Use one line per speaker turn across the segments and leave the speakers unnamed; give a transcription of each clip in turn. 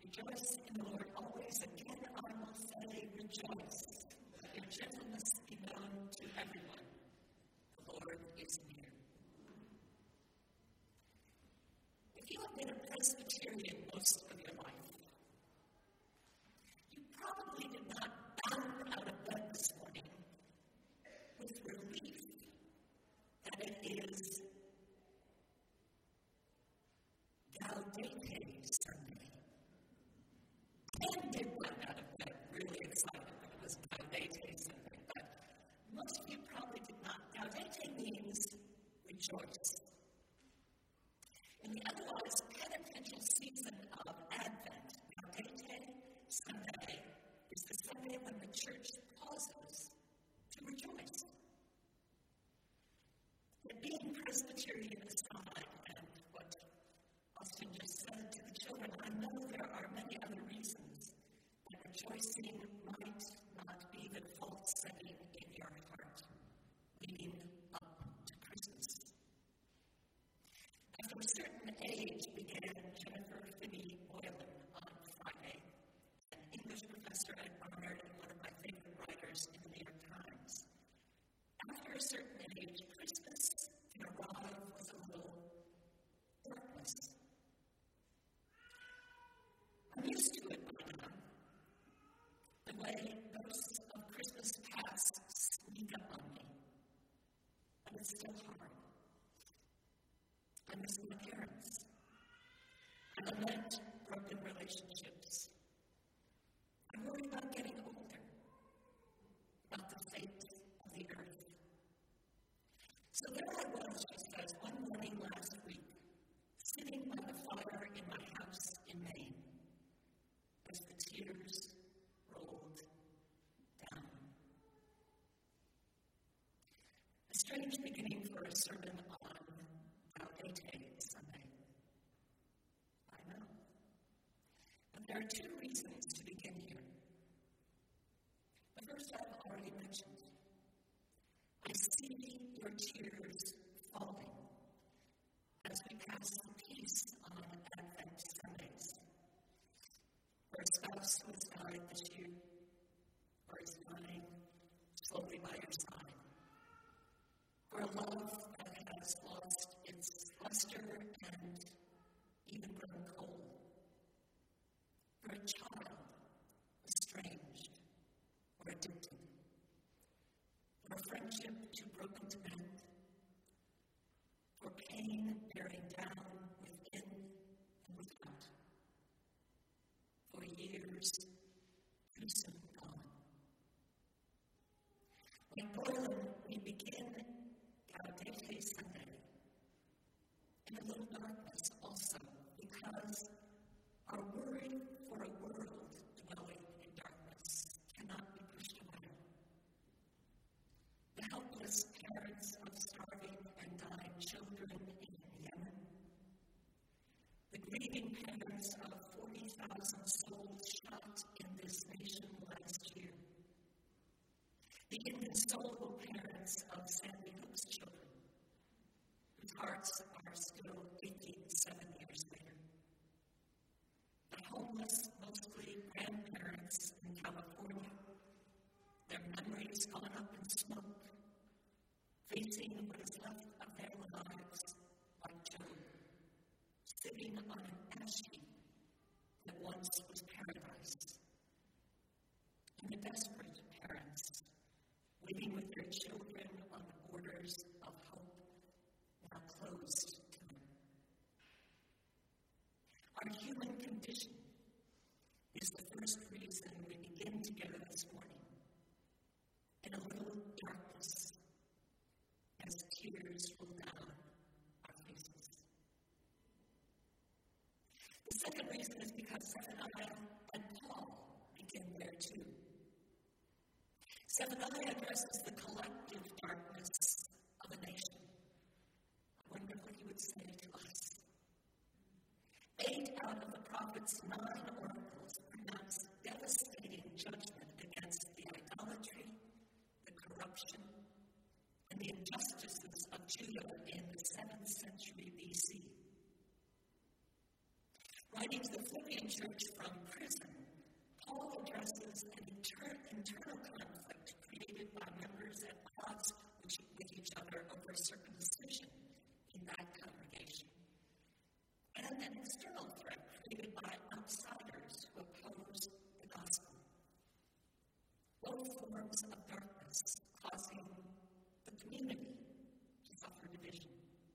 Rejoice in the Lord always. Again, I will say, rejoice. Let your gentleness be known to everyone. The Lord is near. If you have been a Presbyterian most of your life, you probably did not bound out of bed this morning with relief that it is Gaudete Sunday. And did run out of bed really excited that it was Gaudete Sunday, but most of you probably did not. Gaudete means rejoice. In the otherwise penitential season of Advent, Gaudete Sunday is the Sunday when the church pauses to rejoice. But being Presbyterian aside, and what Austin just said to the children, I know there are many other reasons that rejoicing might not be the default setting in your heart leading up to Christmas. After a certain age began Jennifer Finney Boylan on Friday, an English professor at Barnard and one of my favorite writers in the New York Times. After a certain age, Christmas can arrive with a little darkness. I'm used to it by now. The way ghosts of Christmas past sneak up on me. But it's still hard. I miss my parents. I lament broken relationships. I worry about getting older, about the fate of the earth. So there I was, she says, one morning last week, sitting by the fire in my house in Maine, as the tears rolled down. A strange beginning for a sermon on Gaudete Sunday. I know. But there are two reasons to begin here. The first I've already mentioned. I see your tears falling as we pass the peace on Advent Sundays. For a spouse who has died this year, or is dying slowly by your side. For a love that has lost its luster and even grown cold. For a child estranged or addicted. For a friendship too broken to mend. For pain bearing down within and without. For years too soon gone. Like Boylan, we begin Gaudete Sunday in a little darkness also, because our worry for a world dwelling in darkness cannot be pushed away. The helpless parents of starving and dying children in Yemen, the grieving parents of 40,000 souls shot in this nation last year, the inconsolable parents of Sandy Hook's children, whose hearts are still aching 7 years later, the homeless, mostly grandparents in California, their memories gone up in smoke, facing what is left of their lives like Job, sitting on an ash heap that once was paradise. And the desperate parents, waiting with their children on the borders of hope, now closed to them. Our human condition is the first reason we begin together this morning, in a little darkness, as tears roll down our faces. The second reason is because Zephaniah and Paul begin there too. Zephaniah addresses the collective darkness of a nation. I wonder what he would say to us. 8 out of the prophet's 9 oracles pronounce devastating judgment against the idolatry, the corruption, and the injustices of Judah in the 7th century BC. Writing to the Philippians, Philippian church from prison, Paul addresses an internal conflict created by members at odds with each other over a certain decision in that congregation, and an external threat created by outsiders who oppose the gospel. Both forms of darkness causing the community to suffer division.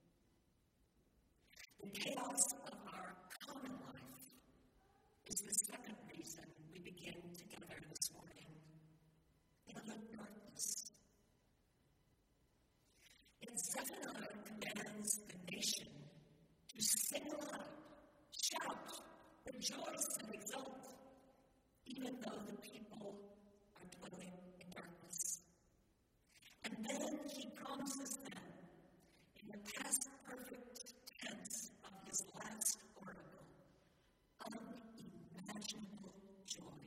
The chaos of our common life is the second reason we begin together this morning in a little darkness. And Zephaniah commands the nation to sing aloud, shout, rejoice, and exult, even though the people are dwelling in darkness. And then he promises them, in the past perfect tense of his last oracle, unimaginable joy.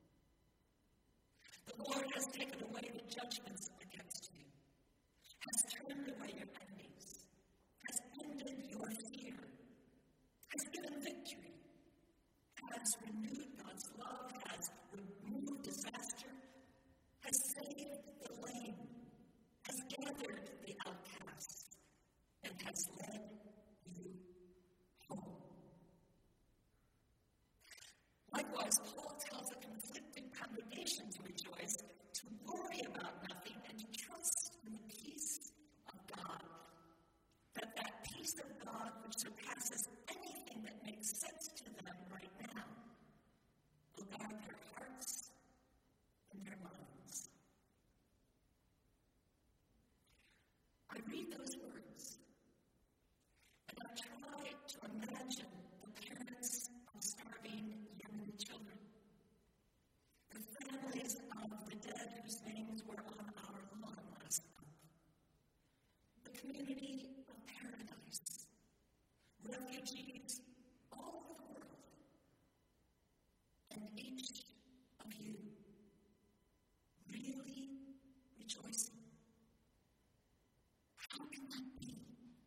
The Lord has taken away the judgments against you, has turned away your enemies, has ended your fear, has given victory, has renewed God's love, has removed disaster, has saved the lame, has gathered the outcasts, and has led you home. Likewise, Paul tells a conflicted congregation to rejoice, to worry about nothing, and to trust in the peace of God. That peace of God which surpasses anything that makes sense to them right now will guard their hearts and their minds. I read those words, and I try to imagine the parents of starving young children, the families of the dead whose names were on our lawn last month, the community of paradise, refugees all over the world, and each of you really rejoicing. How can that be?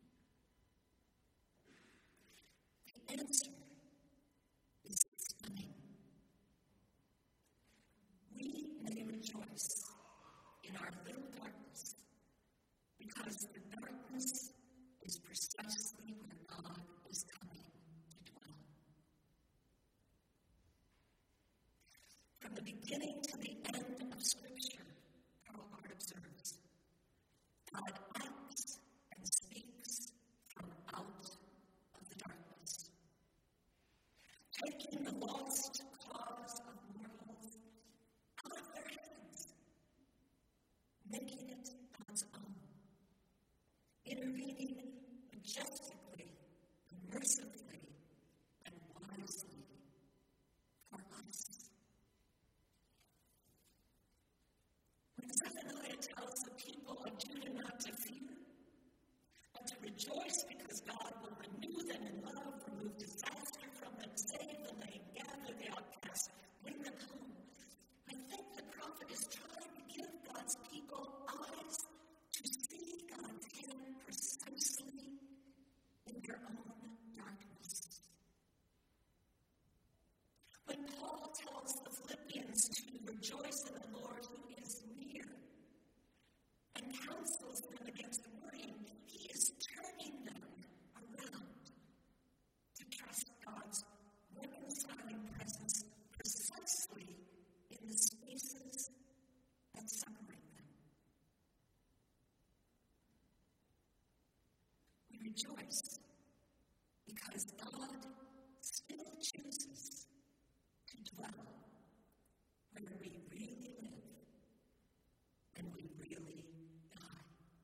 The answer is stunning. We may rejoice in our little darkness because the darkness is precisely where God is coming to dwell. From the beginning to the end of Scripture, Karl Barth observes, God acts and speaks from out of the darkness, taking the lost cause of mortals out of their hands, making it God's own, intervening majestically, mercifully, and wisely for us. When Zephaniah tells the people of Judah not to fear, but to rejoice because God will renew them in love, remove disaster from them, save the lame, gather the outcast, bring them home, I think the prophet is trying to give God's people eyes to see God's hand precisely in their own darkness. When Paul tells the Philippians to rejoice in the Lord who is near and counsels them against worrying, he is turning them around to trust God's reconciling presence precisely in the spaces that separate them. We rejoice because God still chooses to dwell where we really live and we really die.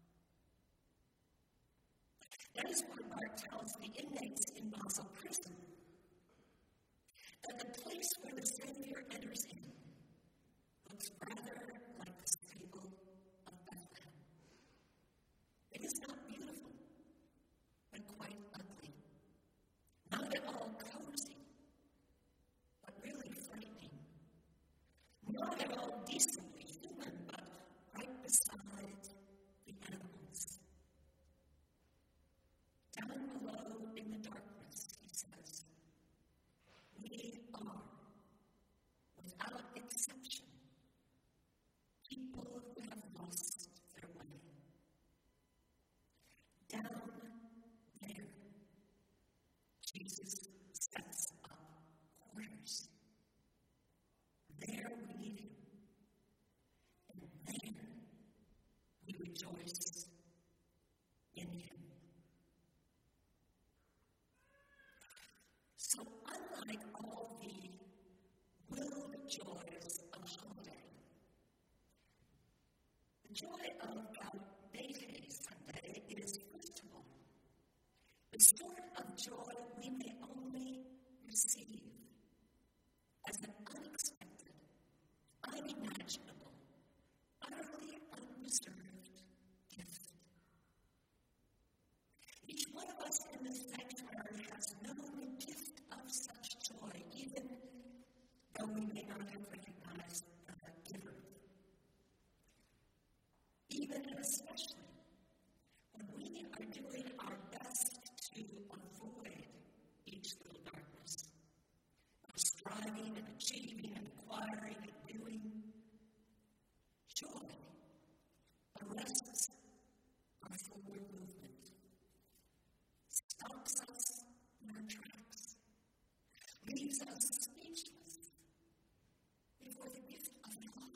That is why Barth tells the inmates in Basel prison that the place where the Savior enters in looks rather like the stable of Bethlehem. It is not beautiful, but quite ugly. Not at all cozy, but really frightening. Not at all decently human, but right beside the animals. Down below in the darkness, he says, we are, without exception, people who have lost their way. Down there, Jesus sets up quarters. There we meet him, and there we rejoice in him. So unlike all the willed joys of holiday, the joy of Gaudete Sunday is, first of all, the sort of joy we may only receive as an unexpected, unimaginable, utterly unreserved gift. Each one of us in this sanctuary has known the gift of such joy, even though we may not have recognized the giver. Even and especially when we are doing our best to avoid each little darkness, of striving and achieving and acquiring and doing, joy arrests our forward movement, stops us in our tracks, leaves us speechless before the gift of it all.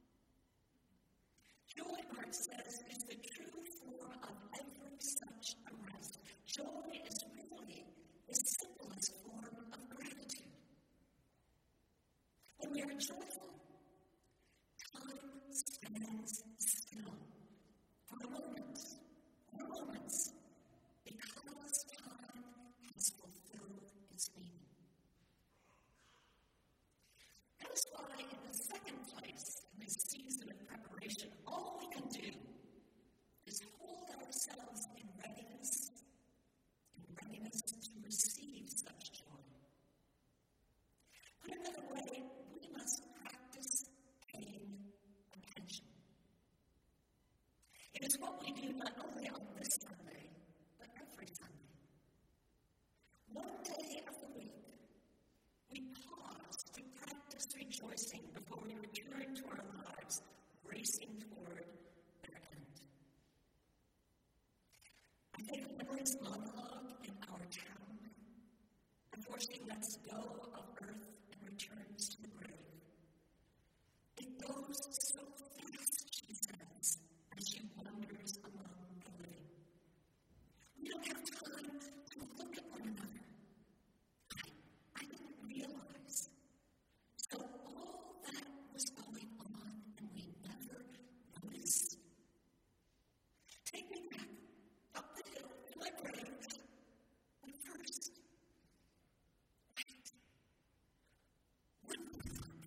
Joy, Mark says, is the true form of every such arrest. Joy is really the simplest form of gratitude. When we are joyful, time stands still for a moment, or moments, because time has fulfilled its meaning. That is why, in the second place, in this season of preparation, all we can do is hold ourselves in readiness to receive such joy. Put another way, we must practice paying attention. It is what we do not only on this Sunday, but every Sunday. One day of the week, we pause to practice rejoicing before we return to our lives, racing toward their end. I think of Millie's monologue in Our Town, before she lets go of earth and returns to the grave. It goes so fast, she says, as she wanders among the living. We don't have time to look at one another. I didn't realize. So all that was going on, and we never noticed. Take me back up the hill to my grave. But first, wait. What do I think?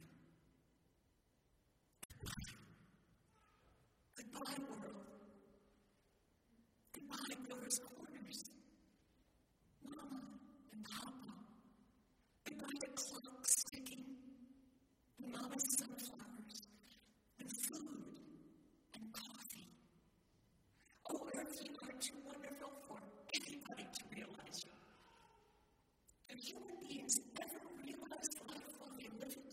Goodbye, world. Goodbye, Dover's Corners. Mama and Papa. Goodbye to clocks ticking, and Mama's sunflowers, and food, and coffee. Oh, Earth, you are too wonderful for anybody to realize you. Do human beings ever realize life while they live it?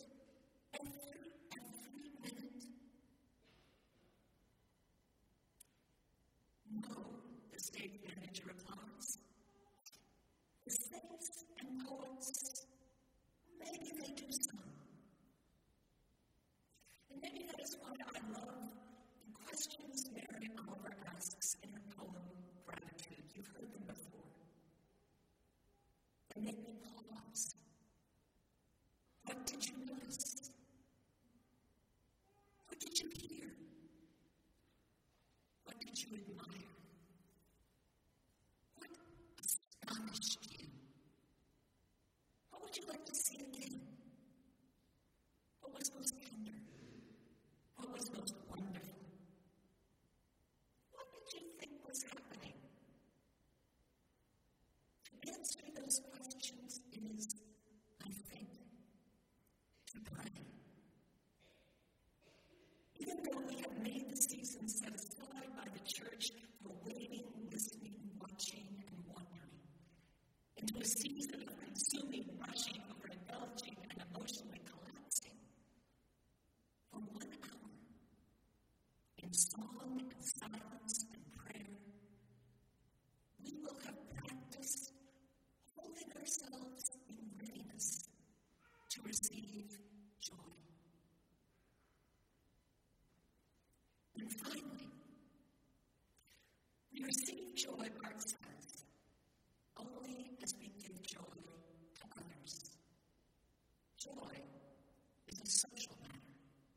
Every minute? No, the state manager replies. The saints and poets, maybe they do some. And maybe that is why I love the questions Mary Oliver asks in her poem, Gratitude. You've heard them before. They make me pause. What did you notice? What did you hear? What did you admire? What astonished you? What would you like to see again? What was most tender? What was most wonderful? What did you think was happening? To answer those questions is, I think, to pray. Even though we have made the season set aside by the church for waiting, listening, watching, and wondering, into a season of consuming, rushing over adult Joy is a social matter.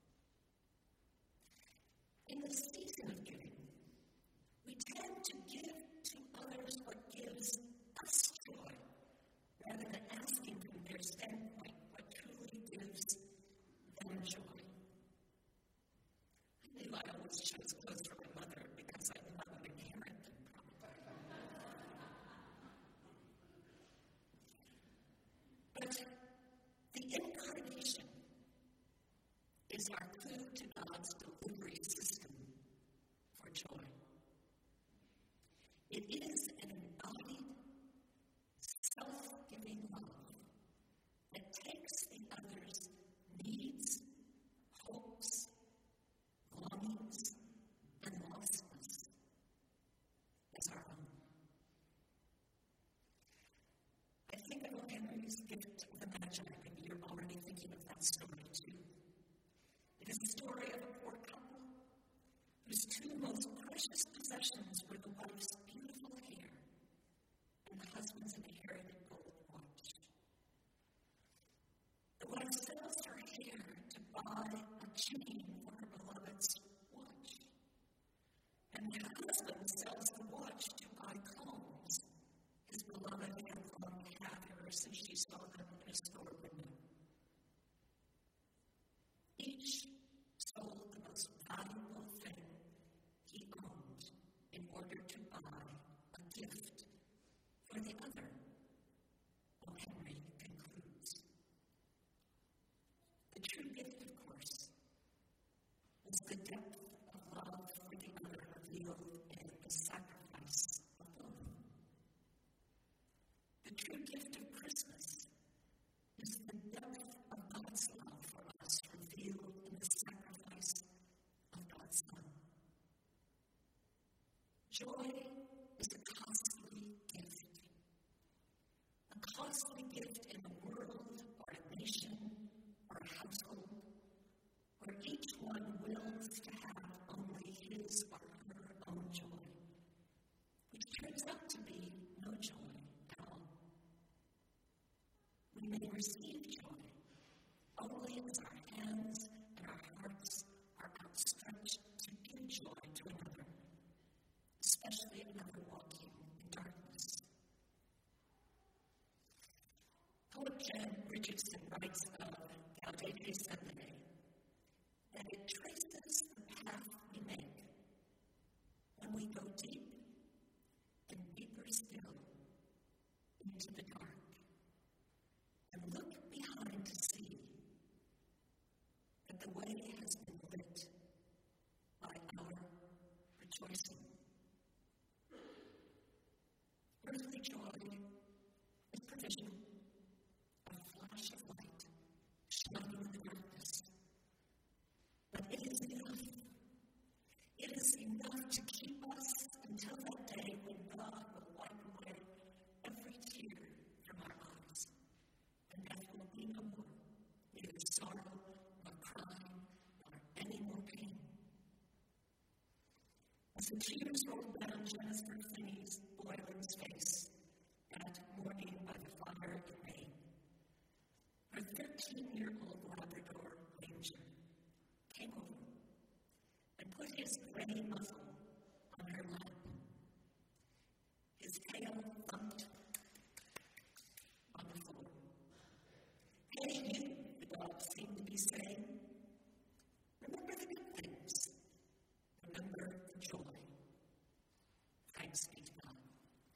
In the season of giving, we tend to give to others what gives us joy, rather than asking from their standpoint what truly gives them joy. I knew I always chose clothes for my mother because I knew I would inherit them, probably. But the incarnation is our clue to God's delivery system for joy. It is an embodied, self-giving love that takes the other's needs, hopes, longings, and lostness as our own. I think of O. Henry's Gift of the Magi. Maybe you're already thinking of that story too. It is the story of a poor couple whose two most precious possessions were the wife's beautiful hair and the husband's inherited gold watch. The wife sells her hair to buy a chain for her beloved's watch, and the husband sells the watch to buy combs his beloved had long had ever since she saw them in a store window. Each sold the most valuable thing he owned in order to buy a gift for the other, O. Henry concludes. The true gift, of course, is the depth of love for the other revealed in the sacrifice of both. The true gift of Christmas is the depth of God's love for us revealed in the sacrifice of God's Son. Joy is a costly gift in a world or a nation or a household where each one wills to have only his or her own joy, which turns out to be no joy at all. We may receive joy only as our hands and our hearts are outstretched to give joy to another, especially another walking in darkness. Poet Jan Richardson writes of Gaudete Sunday that it traces the path we make when we go deep and deeper still into the dark and look behind to see that the way has been lit by our rejoicing. Earthly joy is provisional, a flash of light shining in the darkness. But it is enough. It is enough to keep us until that day when God will wipe away every tear from our eyes, and death will be no more, neither sorrow, nor crying, nor any more pain. As the tears rolled down Jennifer Finney's Boylan's face that morning by the fire in Maine, her 13-year-old Labrador Ranger came over and put his gray muzzle